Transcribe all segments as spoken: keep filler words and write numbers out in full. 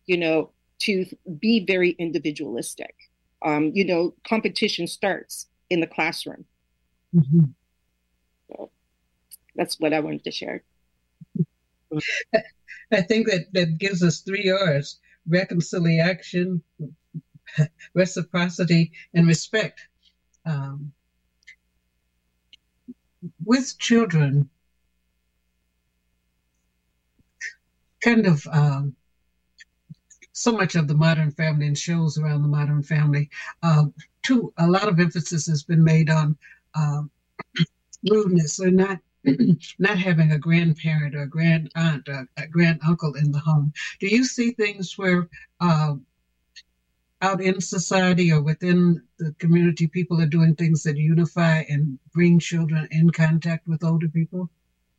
you know, to be very individualistic. Um, you know, competition starts in the classroom. Mhm. So that's what I wanted to share. I think that that gives us three R's: reconciliation, reciprocity, and respect. Um, with children, kind of um, so much of the modern family and shows around the modern family, uh, too, a lot of emphasis has been made on um, rudeness or not not having a grandparent or a grand aunt or a grand uncle in the home. Do you see things where uh, out in society or within the community, people are doing things that unify and bring children in contact with older people?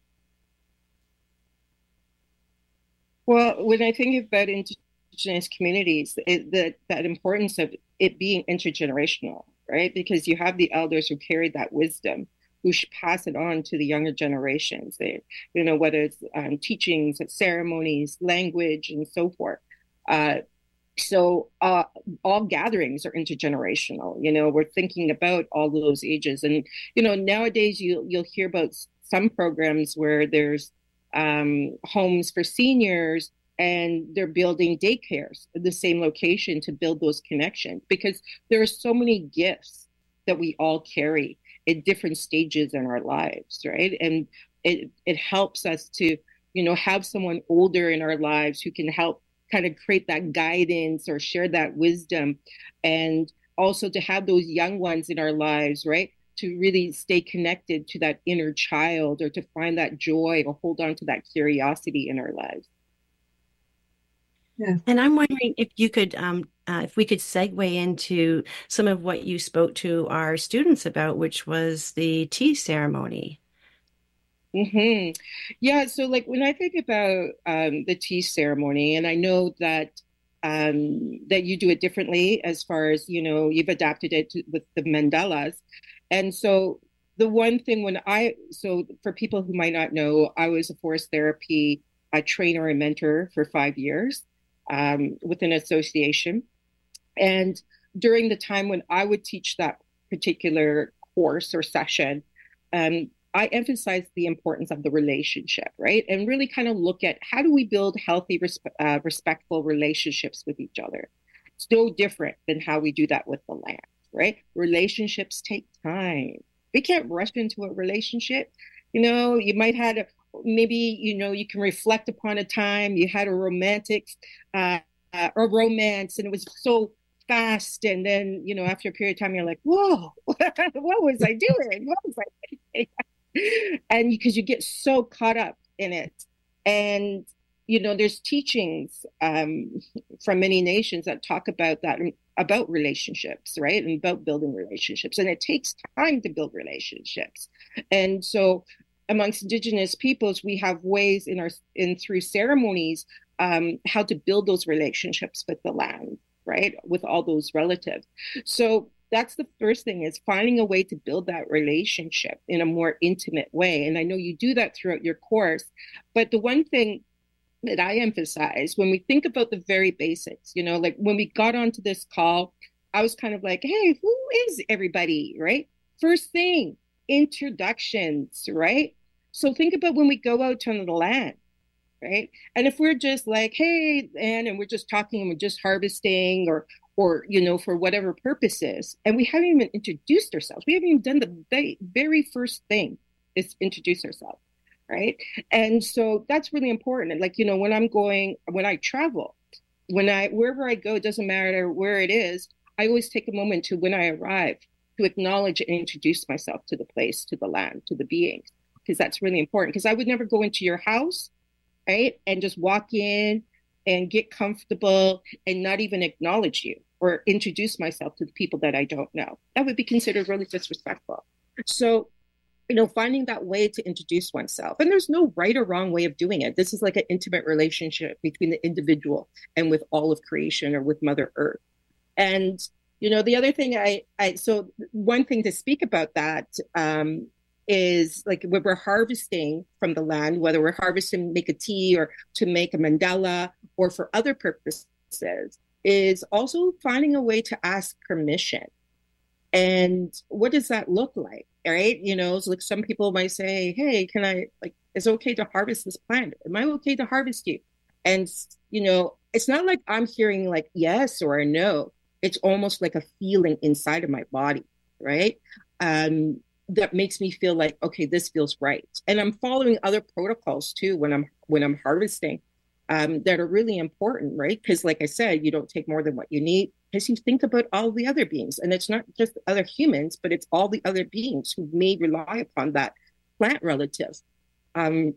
Well, when I think about indigenous communities, it, that that importance of it being intergenerational, right? Because you have the elders who carry that wisdom, who should pass it on to the younger generations. They, you know, whether it's um, teachings, ceremonies, language, and so forth. Uh, so uh, all gatherings are intergenerational. You know, we're thinking about all those ages, and you know, nowadays you you'll hear about some programs where there's um, homes for seniors, and they're building daycares at the same location to build those connections, because there are so many gifts that we all carry at different stages in our lives, right? And it it helps us to, you know, have someone older in our lives who can help kind of create that guidance or share that wisdom, and also to have those young ones in our lives, right? To really stay connected to that inner child, or to find that joy or hold on to that curiosity in our lives. Yeah. And I'm wondering if you could, um, uh, if we could segue into some of what you spoke to our students about, which was the tea ceremony. Hmm. Yeah, so like when I think about um, the tea ceremony, and I know that um, that you do it differently, as far as, you know, you've adapted it to, with the mandalas. And so the one thing when I, so for people who might not know, I was a forest therapy a trainer and mentor for five years um, with an association. And during the time when I would teach that particular course or session, um, I emphasize the importance of the relationship, right? And really kind of look at how do we build healthy, resp- uh, respectful relationships with each other. It's no different than how we do that with the land, right? Relationships take time. We can't rush into a relationship. You know, you might have a, maybe, you know, you can reflect upon a time you had a romantic uh, uh, or romance, and it was so fast, and then, you know, after a period of time you're like, whoa, what was I doing, what was I thinking? And because you get so caught up in it. And you know, there's teachings um, from many nations that talk about that, about relationships, right, and about building relationships, and it takes time to build relationships. And so amongst indigenous peoples, we have ways in our in through ceremonies um, how to build those relationships with the land, right, with all those relatives. So that's the first thing, is finding a way to build that relationship in a more intimate way. And I know you do that throughout your course. But the one thing that I emphasize when we think about the very basics, you know, like when we got onto this call, I was kind of like, hey, who is everybody, right? First thing, introductions, right? So think about when we go out on the land, right? And if we're just like, hey, Anne, and we're just talking and we're just harvesting, or, or you know, for whatever purposes, and we haven't even introduced ourselves, we haven't even done the very, very first thing is introduce ourselves, right? And so that's really important. And like, you know, when I'm going, when I travel, when I, wherever I go, it doesn't matter where it is, I always take a moment to, when I arrive, to acknowledge and introduce myself to the place, to the land, to the beings, because that's really important. Because I would never go into your house, right, and just walk in and get comfortable and not even acknowledge you or introduce myself to the people that I don't know. That would be considered really disrespectful. So, you know, finding that way to introduce oneself. And there's no right or wrong way of doing it. This is like an intimate relationship between the individual and with all of creation, or with Mother Earth. And, you know, the other thing I, I so one thing to speak about that um, is like when we're harvesting from the land, whether we're harvesting to make a tea or to make a mandala or for other purposes, is also finding a way to ask permission. And what does that look like? Right? You know, so like some people might say, hey, can I, like, is it okay to harvest this plant? Am I okay to harvest you? And, you know, it's not like I'm hearing like yes or a no. It's almost like a feeling inside of my body, right? Um, that makes me feel like, okay, this feels right. And I'm following other protocols too when I'm when I'm harvesting um, that are really important, right? Because like I said, you don't take more than what you need because you think about all the other beings. And it's not just other humans, but it's all the other beings who may rely upon that plant relative. Um,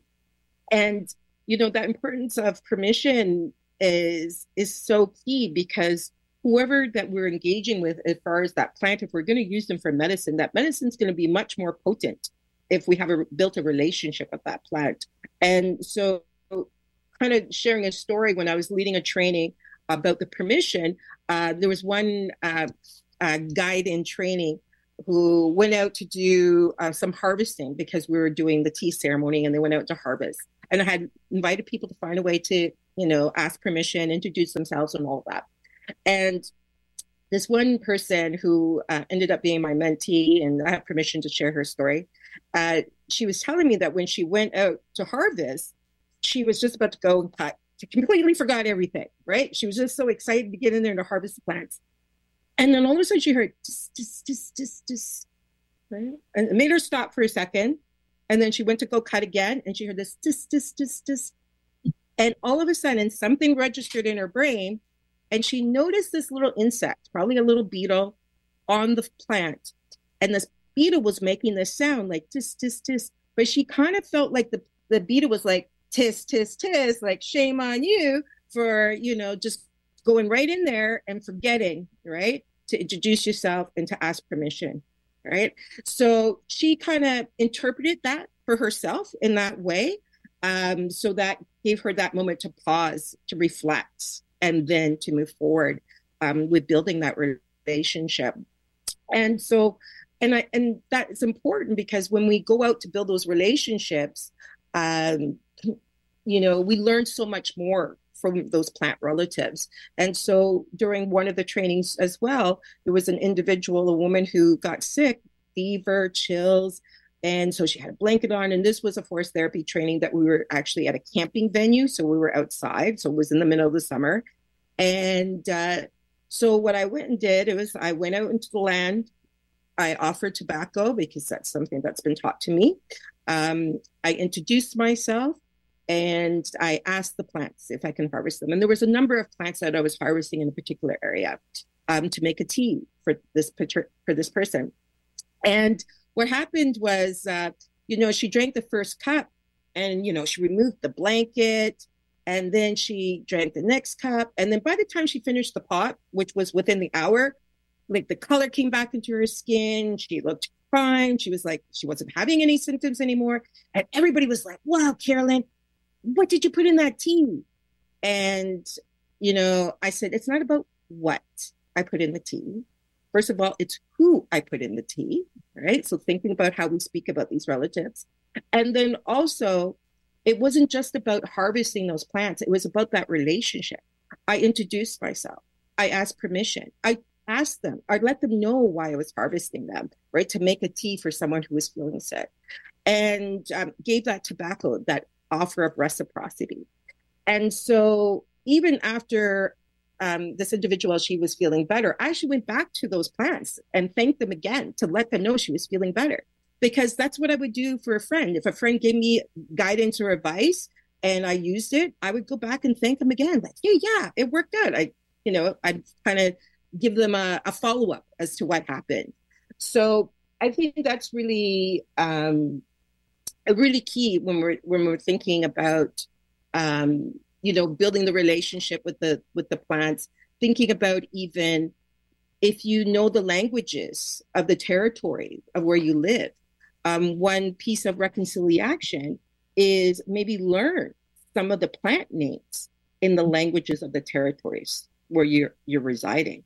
and, you know, that importance of permission is is so key because whoever that we're engaging with as far as that plant, if we're going to use them for medicine, that medicine's going to be much more potent if we have a, built a relationship with that plant. And so kind of sharing a story when I was leading a training about the permission, uh, there was one uh, uh, guide in training who went out to do uh, some harvesting because we were doing the tea ceremony and they went out to harvest. And I had invited people to find a way to, you know, ask permission, introduce themselves and all that. And this one person who uh, ended up being my mentee, and I have permission to share her story, uh, she was telling me that when she went out to harvest, she was just about to go and cut. She completely forgot everything, right? She was just so excited to get in there to harvest the plants. And then all of a sudden she heard, tss, tss, tss, tss, tss, right? And it made her stop for a second. And then she went to go cut again, and she heard this, tss, tss, tss, tss. And all of a sudden something registered in her brain. And she noticed this little insect, probably a little beetle, on the plant. And this beetle was making this sound like tis, tis, tis. But she kind of felt like the, the beetle was like, tis, tis, tis, like shame on you for, you know, just going right in there and forgetting, right? To introduce yourself and to ask permission, right? So she kind of interpreted that for herself in that way. Um, so that gave her that moment to pause, to reflect, and then to move forward um, with building that relationship. And so, and I, and that is important because when we go out to build those relationships, um, you know, we learn so much more from those plant relatives. And so during one of the trainings as well, there was an individual, a woman who got sick, fever, chills. And so she had a blanket on. And this was a forest therapy training that we were actually at a camping venue. So we were outside. So it was in the middle of the summer. And uh, so what I went and did, it was I went out into the land. I offered tobacco because that's something that's been taught to me. Um, I introduced myself and I asked the plants if I can harvest them. And there was a number of plants that I was harvesting in a particular area um, to make a tea for this for this person. And what happened was, uh, you know, she drank the first cup and, you know, she removed the blanket and then she drank the next cup. And then by the time she finished the pot, which was within the hour, like the color came back into her skin. She looked fine. She was like, she wasn't having any symptoms anymore. And everybody was like, wow, Carolyn, what did you put in that tea? And, you know, I said, it's not about what I put in the tea. First of all, it's who I put in the tea, right? So thinking about how we speak about these relatives. And then also, it wasn't just about harvesting those plants. It was about that relationship. I introduced myself. I asked permission. I asked them, I let them know why I was harvesting them, right? To make a tea for someone who was feeling sick. And um, gave that tobacco, that offer of reciprocity. And so even after Um, this individual, she was feeling better, I actually went back to those plants and thanked them again to let them know she was feeling better. Because that's what I would do for a friend. If a friend gave me guidance or advice and I used it, I would go back and thank them again. Like, yeah, yeah, it worked out. I, you know, I'd kind of give them a, a follow-up as to what happened. So I think that's really, um, really key when we're when we're thinking about um, you know, building the relationship with the with the plants, thinking about even if you know the languages of the territory of where you live. Um, one piece of reconciliation is maybe learn some of the plant names in the languages of the territories where you're you're residing.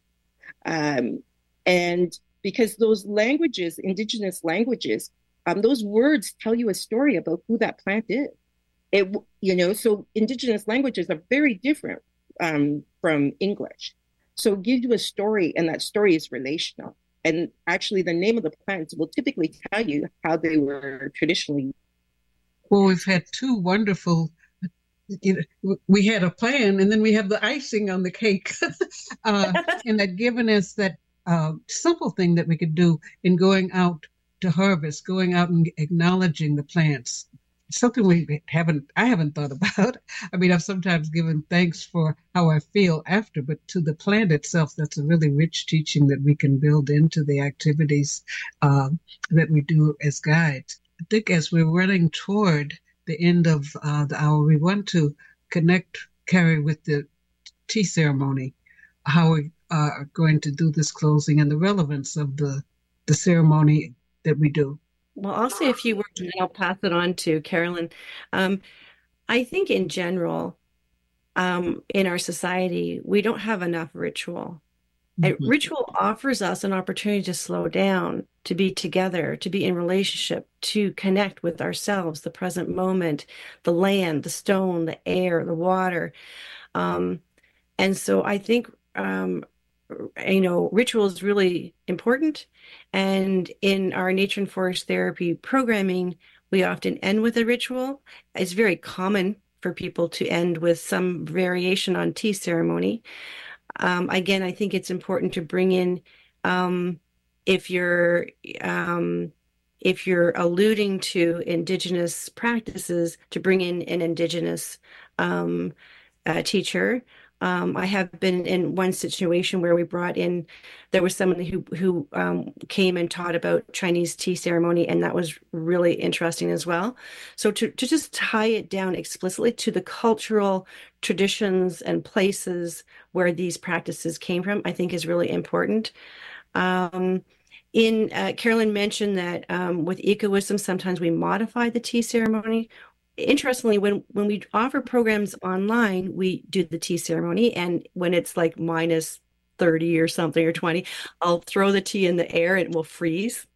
Um, and because those languages, indigenous languages, um, those words tell you a story about who that plant is. It, you know, so indigenous languages are very different um, from English. So it gives you a story, and that story is relational. And actually, the name of the plants will typically tell you how they were traditionally. Well, we've had two wonderful. You know, we had a plan, and then we have the icing on the cake, uh, and that given us that uh, simple thing that we could do in going out to harvest, going out and acknowledging the plants. Something we haven't, I haven't thought about. I mean, I've sometimes given thanks for how I feel after, but to the plant itself, that's a really rich teaching that we can build into the activities um, that we do as guides. I think as we're running toward the end of uh, the hour, we want to connect, Carrie, with the tea ceremony, how we are going to do this closing and the relevance of the, the ceremony that we do. Well, I'll say a few words and then I'll pass it on to Carolyn. Um, I think in general, um, in our society, we don't have enough ritual. And Mm-hmm. ritual offers us an opportunity to slow down, to be together, to be in relationship, to connect with ourselves, the present moment, the land, the stone, the air, the water. Um, and so I think, um, you know, ritual is really important. And in our nature and forest therapy programming, we often end with a ritual. It's very common for people to end with some variation on tea ceremony. Um, again, I think it's important to bring in, um, if you're um, if you're alluding to indigenous practices, to bring in an indigenous um, uh, teacher. Um, I have been in one situation where we brought in, there was someone who who um, came and taught about Chinese tea ceremony, and that was really interesting as well. So to to just tie it down explicitly to the cultural traditions and places where these practices came from, I think is really important. Um, in uh, Carolyn mentioned that um, with eco-wisdom, sometimes we modify the tea ceremony. Interestingly, when when we offer programs online, we do the tea ceremony, and when it's like minus thirty or something or twenty, I'll throw the tea in the air and it will freeze.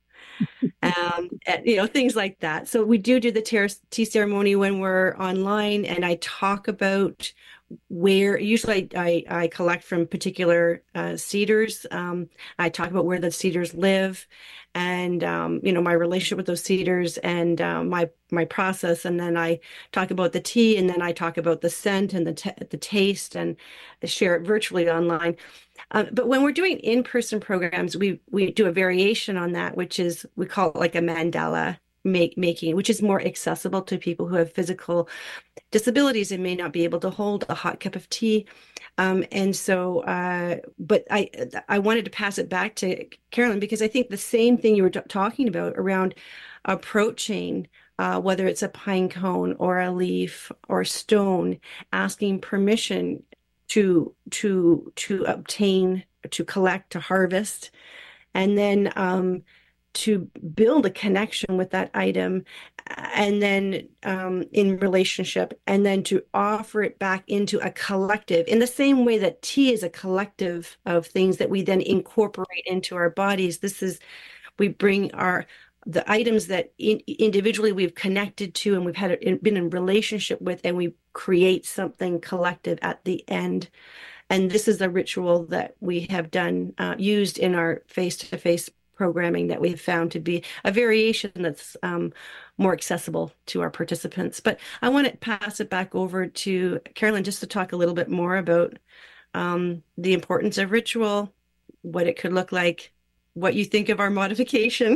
Um, and, you know, things like that. So we do do the tea ceremony when we're online, and I talk about where usually I, I, I collect from particular uh, cedars. Um, I talk about where the cedars live, and um, you know, my relationship with those cedars, and um, my my process, and then I talk about the tea, and then I talk about the scent and the t the taste, and share it virtually online. Uh, but when we're doing in-person programs, we we do a variation on that, which is we call it like a mandala make making, which is more accessible to people who have physical disabilities and may not be able to hold a hot cup of tea. Um, and so, uh, but I I wanted to pass it back to Carolyn, because I think the same thing you were talking about around approaching, uh, whether it's a pine cone or a leaf or stone, asking permission to to to obtain, to collect, to harvest, and then um, to build a connection with that item, and then um, in relationship, and then to offer it back into a collective in the same way that tea is a collective of things that we then incorporate into our bodies. This is, we bring our the items that in, individually we've connected to and we've had been in relationship with, and we create something collective at the end. And this is the ritual that we have done, uh, used in our face-to-face programming, that we've found to be a variation that's um, more accessible to our participants. But I want to pass it back over to Carolyn just to talk a little bit more about um, the importance of ritual, what it could look like, what you think of our modification.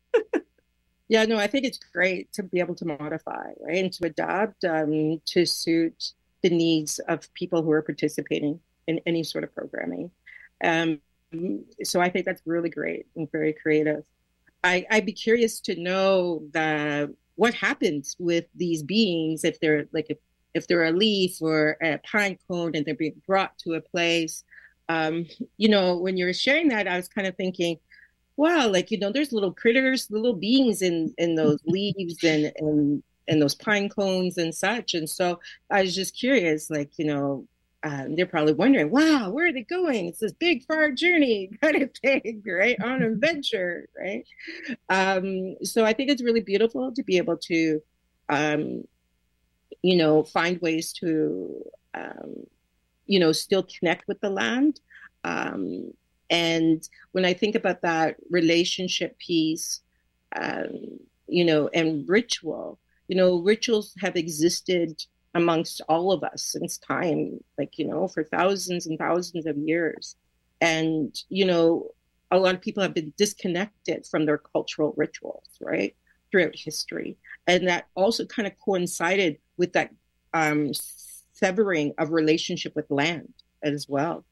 Yeah, no, I think it's great to be able to modify, right, and to adapt um, to suit the needs of people who are participating in any sort of programming. Um, so I think that's really great and very creative. I, I'd be curious to know the what happens with these beings if they're like if, if they're a leaf or a pine cone and they're being brought to a place. Um, you know, when you were sharing that, I was kind of thinking, wow, like, you know, there's little critters, little beings in, in those leaves and, and, and those pine cones and such. And so I was just curious, like, you know, um, they're probably wondering, wow, where are they going? It's this big, far journey kind of thing, right? On an adventure, right? Um, so I think it's really beautiful to be able to, um, you know, find ways to um, you know, still connect with the land. Um, and when I think about that relationship piece, um, you know, and ritual, you know, rituals have existed amongst all of us since time, like, you know, for thousands and thousands of years. And, you know, a lot of people have been disconnected from their cultural rituals, right, throughout history. And that also kind of coincided with that um, severing of relationship with land as well.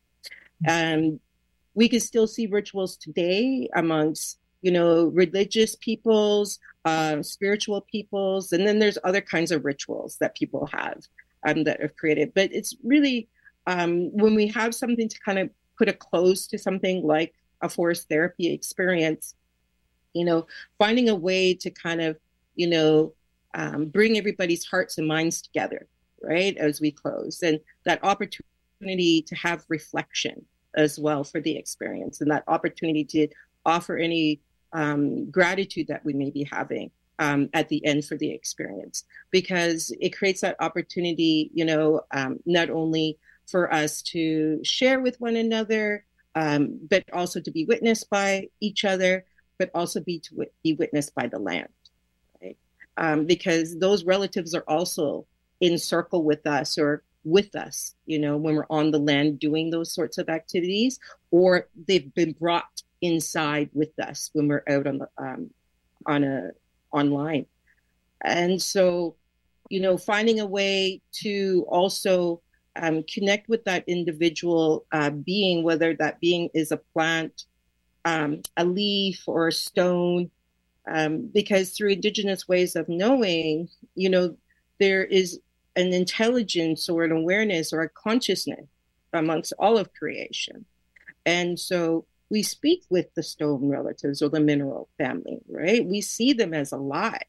And we can still see rituals today amongst, you know, religious peoples, uh, spiritual peoples, and then there's other kinds of rituals that people have um, that have created. But it's really um, when we have something to kind of put a close to something like a forest therapy experience, you know, finding a way to kind of, you know, um, bring everybody's hearts and minds together, right, as we close, and that opportunity to have reflection as well for the experience, and that opportunity to offer any um, gratitude that we may be having um, at the end for the experience, because it creates that opportunity, you know, um, not only for us to share with one another, um, but also to be witnessed by each other, but also be to be witnessed by the land, right? Um, because those relatives are also in circle with us or with us, you know, when we're on the land doing those sorts of activities, or they've been brought inside with us when we're out on the um, on a online. And so, you know, finding a way to also um, connect with that individual uh, being, whether that being is a plant, um, a leaf, or a stone, um, because through Indigenous ways of knowing, you know, there is an intelligence or an awareness or a consciousness amongst all of creation. And so we speak with the stone relatives or the mineral family, right? We see them as alive.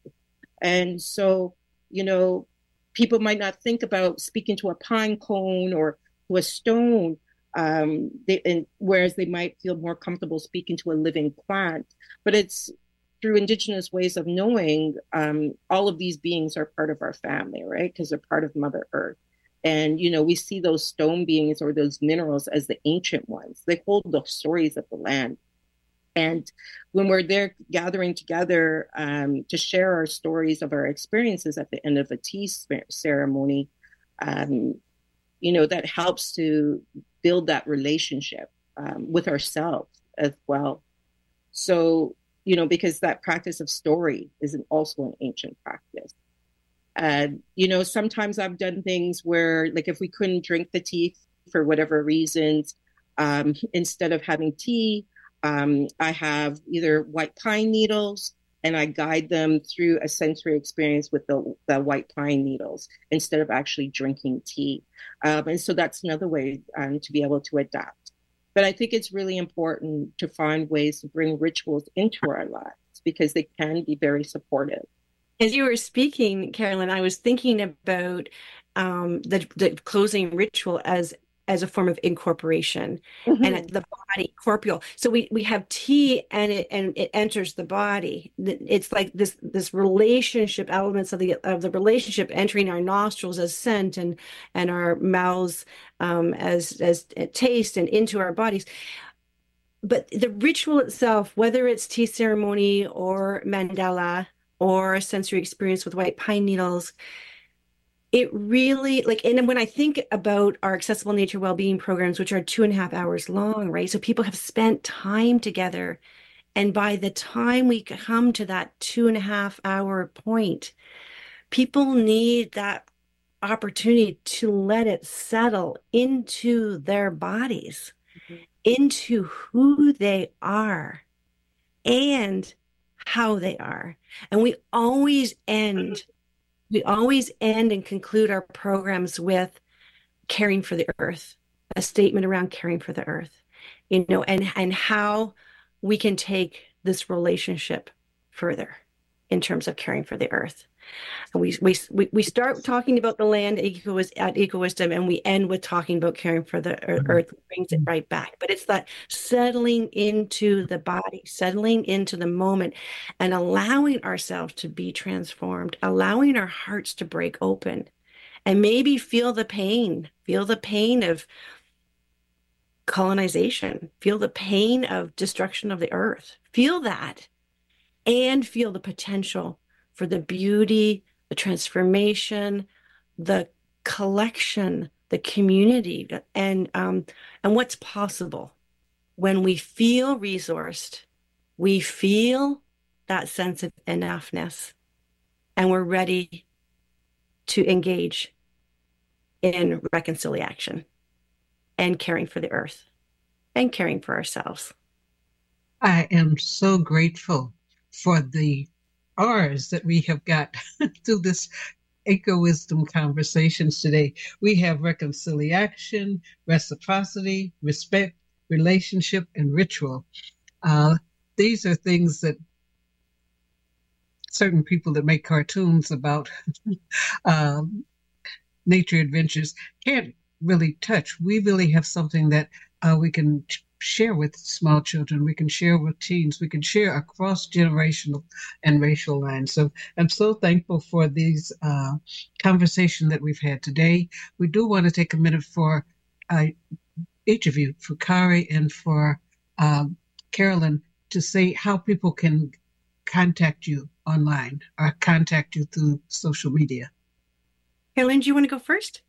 And so, you know, people might not think about speaking to a pine cone or to a stone, um, they, and, whereas they might feel more comfortable speaking to a living plant. But it's through Indigenous ways of knowing, um, all of these beings are part of our family, right? Because they're part of Mother Earth. And, you know, we see those stone beings or those minerals as the ancient ones. They hold the stories of the land. And when we're there gathering together um, to share our stories of our experiences at the end of a tea ceremony, um, you know, that helps to build that relationship um, with ourselves as well. So, you know, because that practice of story is an, also an ancient practice. And, you know, sometimes I've done things where, like, if we couldn't drink the tea for whatever reasons, um, instead of having tea, um, I have either white pine needles, and I guide them through a sensory experience with the, the white pine needles instead of actually drinking tea. Um, and so that's another way um, to be able to adapt. But I think it's really important to find ways to bring rituals into our lives because they can be very supportive. As you were speaking, Carolyn, I was thinking about um, the, the closing ritual as as a form of incorporation, mm-hmm. and the body corporeal. So we we have tea, and it and it enters the body. It's like this this relationship, elements of the of the relationship entering our nostrils as scent, and and our mouths um, as as taste, and into our bodies. But the ritual itself, whether it's tea ceremony or mandala or a sensory experience with white pine needles, it really, like, and when I think about our accessible nature well-being programs, which are two and a half hours long, right? So people have spent time together. And by the time we come to that two and a half hour point, people need that opportunity to let it settle into their bodies, mm-hmm. into who they are and how they are. And we always end We always end and conclude our programs with caring for the earth, a statement around caring for the earth, you know, and, and how we can take this relationship further in terms of caring for the earth. And we, we, we start talking about the land at EcoWisdom, and we end with talking about caring for the earth, brings it right back. But it's that settling into the body, settling into the moment, and allowing ourselves to be transformed, allowing our hearts to break open, and maybe feel the pain, feel the pain of colonization, feel the pain of destruction of the earth, feel that, and feel the potential for the beauty, the transformation, the collection, the community, and um, and what's possible when we feel resourced, we feel that sense of enoughness, and we're ready to engage in reconciliation and caring for the earth and caring for ourselves. I am so grateful for the R's that we have got through this eco-wisdom conversations today. We have reconciliation, reciprocity, respect, relationship, and ritual. Uh, these are things that certain people that make cartoons about um, nature adventures can't really touch. We really have something that uh, we can share with small children. We can share with teens. We can share across generational and racial lines. So I'm so thankful for these uh, conversations that we've had today. We do want to take a minute for uh, each of you, for Kari and for uh, Carolyn, to say how people can contact you online or contact you through social media. Carolyn, do you want to go first?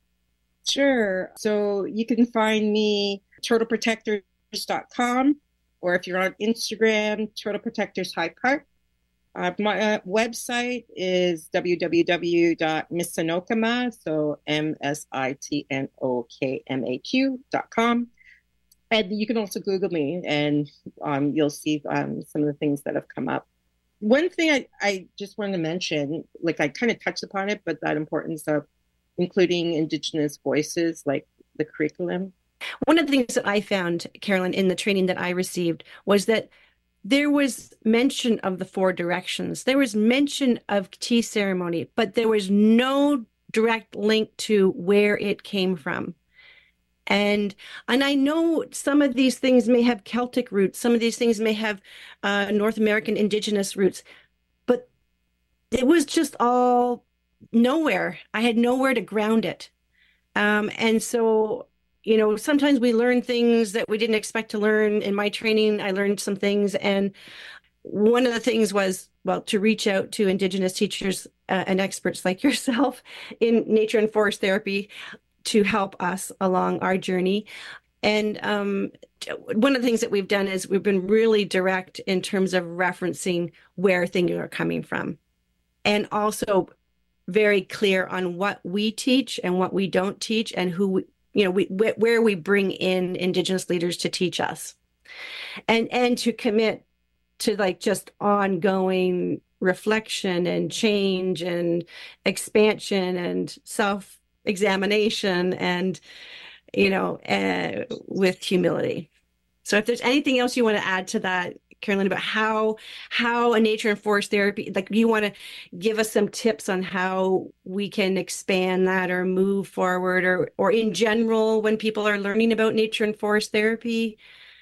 Sure. So you can find me turtle protectors dot com, or if you're on Instagram, Turtle Protectors High Park. Uh, my uh, website is w w w dot missinokama, so M S I T N O K M A Q dot com. And you can also Google me, and um, you'll see um, some of the things that have come up. One thing I, I just wanted to mention, like I kind of touched upon it, but that importance of including Indigenous voices, like the curriculum. One of the things that I found, Carolyn, in the training that I received was that there was mention of the four directions. There was mention of tea ceremony, but there was no direct link to where it came from. And and I know some of these things may have Celtic roots. Some of these things may have uh, North American indigenous roots, but it was just all nowhere. I had nowhere to ground it. Um, and so, you know, sometimes we learn things that we didn't expect to learn. In my training, I learned some things. And one of the things was, well, to reach out to Indigenous teachers uh, and experts like yourself in nature and forest therapy to help us along our journey. And um, one of the things that we've done is we've been really direct in terms of referencing where things are coming from, and also very clear on what we teach and what we don't teach, and who, we, you know, we, where we bring in Indigenous leaders to teach us, and and to commit to like just ongoing reflection and change and expansion and self-examination and, you know, uh, with humility. So if there's anything else you want to add to that, Carolyn, about how how a nature and forest therapy, like you want to give us some tips on how we can expand that or move forward, or or in general when people are learning about nature and forest therapy?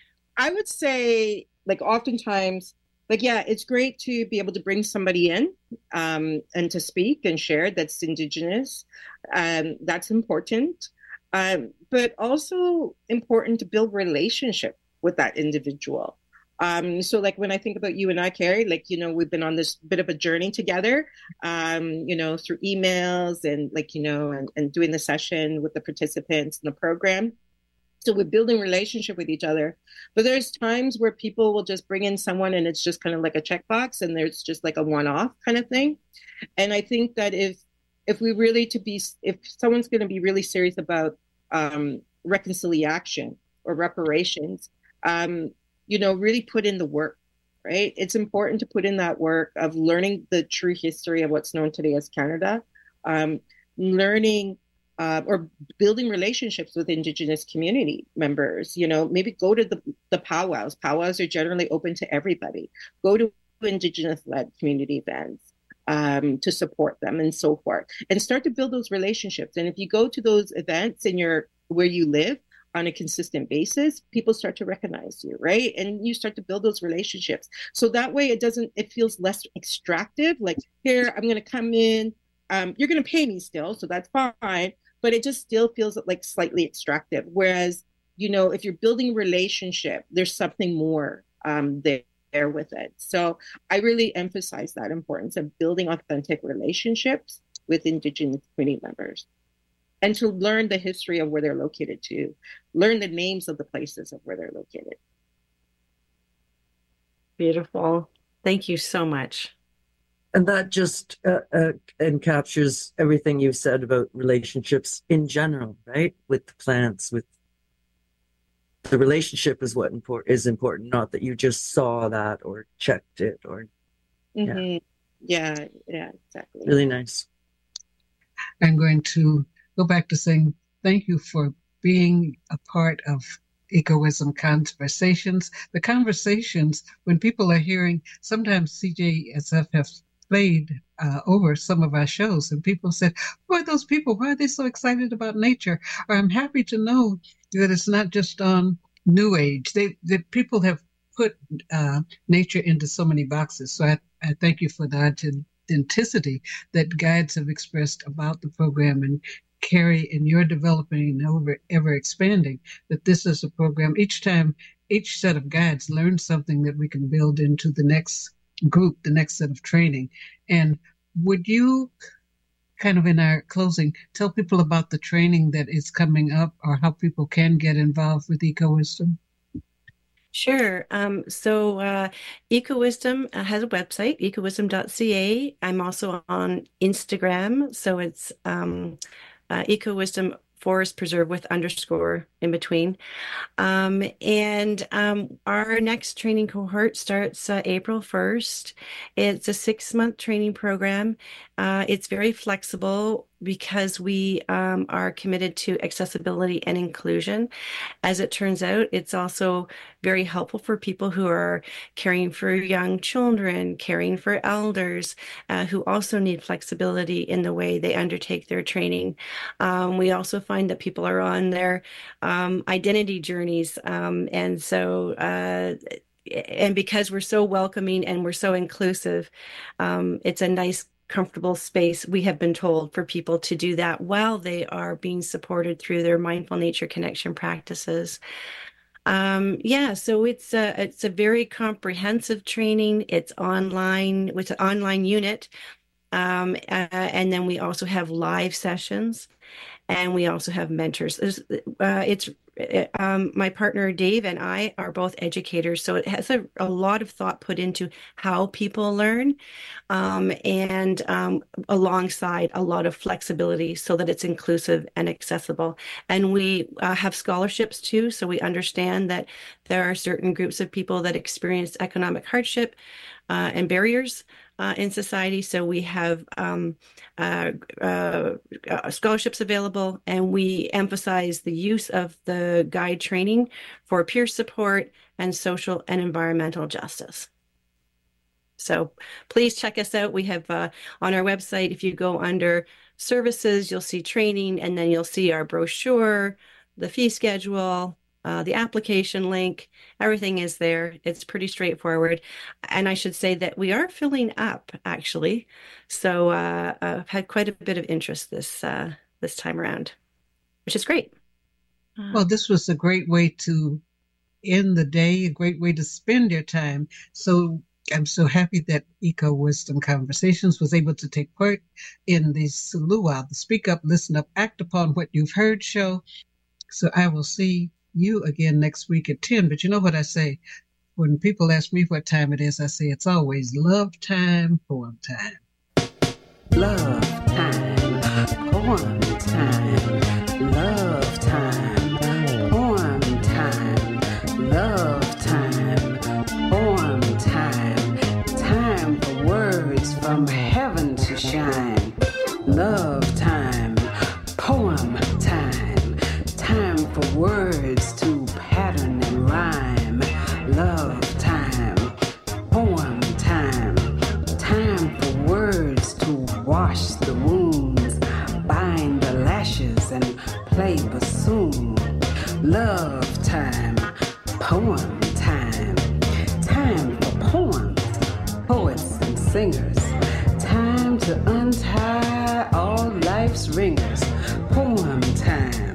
I would say, like, oftentimes, like, yeah, it's great to be able to bring somebody in um, and to speak and share that's Indigenous. Um, that's important. Um, but also important to build relationship with that individual. Um, so like when I think about you and I, Carrie, like, you know, we've been on this bit of a journey together, um, you know, through emails and like, you know, and, and doing the session with the participants in the program. So we're building relationship with each other. But there's times where people will just bring in someone and it's just kind of like a checkbox and there's just like a one-off kind of thing. And I think that if if we really to be, if someone's going to be really serious about um, reconciliation or reparations, um, you know, really put in the work, right? It's important to put in that work of learning the true history of what's known today as Canada, um, learning uh, or building relationships with Indigenous community members. You know, maybe go to the, the powwows. Powwows are generally open to everybody. Go to Indigenous-led community events um, to support them and so forth, and start to build those relationships. And if you go to those events in your where you live on a consistent basis, people start to recognize you, right? And you start to build those relationships. So that way it doesn't, it feels less extractive. Like, here, I'm going to come in, Um, you're going to pay me still, so that's fine. But it just still feels like slightly extractive. Whereas, you know, if you're building relationship, there's something more um, there, there with it. So I really emphasize that importance of building authentic relationships with Indigenous community members, and to learn the history of where they're located too, learn the names of the places of where they're located. Beautiful. Thank you so much. And that just uh, uh, encaptures everything you said about relationships in general, right? With the plants, with the relationship is what import is important, not that you just saw that or checked it or. Mm-hmm. Yeah. yeah, yeah, exactly. Really nice. I'm going to go back to saying thank you for being a part of Eco-Wisdom Conversations. The conversations, when people are hearing, sometimes C J S F has played uh, over some of our shows, and people said, who are those people? Why are they so excited about nature? Or I'm happy to know that it's not just on New Age. They, that people have put uh, nature into so many boxes. So I, I thank you for the authenticity that guides have expressed about the program, and Carrie, and you're developing and ever, ever expanding, that this is a program. Each time, each set of guides learns something that we can build into the next group, the next set of training. And would you, kind of in our closing, tell people about the training that is coming up, or how people can get involved with Eco-Wisdom? Sure. Um, so uh, Eco-Wisdom uh, has a website, eco wisdom dot c a. I'm also on Instagram, so it's um, uh, Eco-Wisdom Forest Preserve with underscore in between. Um, and um, our next training cohort starts uh, April first. It's a six-month training program. Uh, it's very flexible because we um, are committed to accessibility and inclusion. As it turns out, it's also very helpful for people who are caring for young children, caring for elders, uh, who also need flexibility in the way they undertake their training. Um, we also find that people are on their um, identity journeys. Um, and so, uh, and because we're so welcoming and we're so inclusive, um, it's a nice, comfortable space, we have been told, for people to do that while they are being supported through their mindful nature connection practices. Um, yeah, so it's a, it's a very comprehensive training. It's online with an online unit. Um, uh, and then we also have live sessions, and we also have mentors. Uh, it's um, my partner Dave and I are both educators, so it has a, a lot of thought put into how people learn, um, and um, alongside a lot of flexibility so that it's inclusive and accessible. And we uh, have scholarships too, so we understand that there are certain groups of people that experience economic hardship uh, and barriers Uh, in society. So we have um, uh, uh, scholarships available, and we emphasize the use of the guide training for peer support and social and environmental justice. So please check us out. We have uh, on our website, if you go under services, you'll see training, and then you'll see our brochure, the fee schedule, Uh, the application link, everything is there. It's pretty straightforward. And I should say that we are filling up, actually. So uh, I've had quite a bit of interest this uh, this time around, which is great. Uh, Well, this was a great way to end the day, a great way to spend your time. So I'm so happy that Eco-Wisdom Conversations was able to take part in the Luau, the Speak Up, Listen Up, Act Upon What You've Heard show. So I will see you again next week at ten. But you know what I say? When people ask me what time it is, I say it's always love time, poem time. Love time, poem time. Love time, poem time. Love time, poem time. Time for words from heaven to shine. Love time, poem time. Time for words to pattern and rhyme. Love time, poem time. Time for words to wash the wounds, bind the lashes and play bassoon. Love time, poem time. Time for poems, poets and singers. Time to untie all life's ringers. Poem time.